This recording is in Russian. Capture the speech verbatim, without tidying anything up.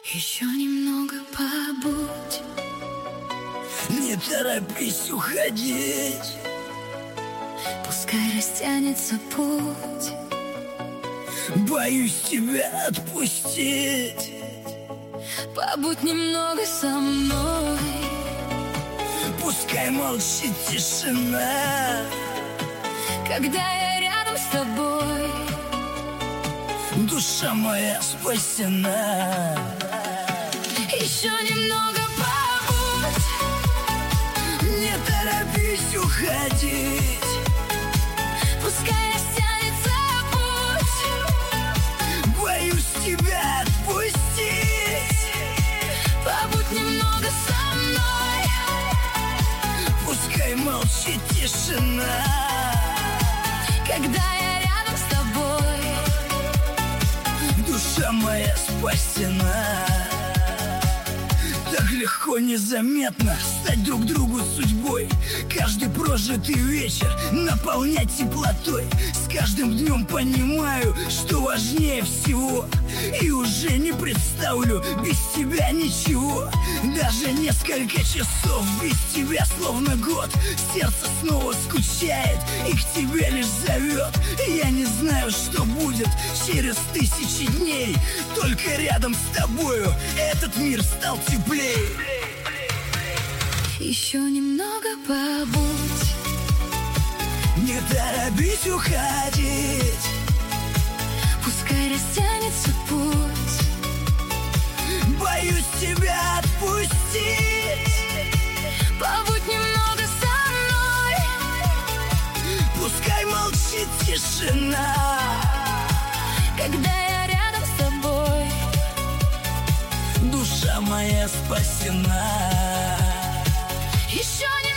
Еще немного побудь, не торопись уходить, пускай растянется путь. Боюсь тебя отпустить. Побудь немного со мной, пускай молчит тишина, когда я рядом с тобой. Душа моя спасена. Еще немного побудь, не торопись уходить, пускай растянется путь. Боюсь тебя отпустить. Побудь немного со мной, пускай молчит тишина, когда я рядом с тобой. Душа моя спасена. Так легко, незаметно стать друг другу судьбой, каждый прожитый вечер наполнять теплотой. С каждым днем понимаю, что важнее всего, и уже не представлю без тебя ничего. Даже несколько часов без тебя словно год. Сердце снова скучает и к тебе лишь зовет. Я не знаю, что будет через тысячи дней, только рядом с тобою этот мир стал теплее. Еще немного побудь, не торопись уходить, пускай растянется путь. Боюсь тебя отпустить. Побудь немного со мной, пускай молчит тишина, когда я рядом с тобой. Душа моя спасена. Еще не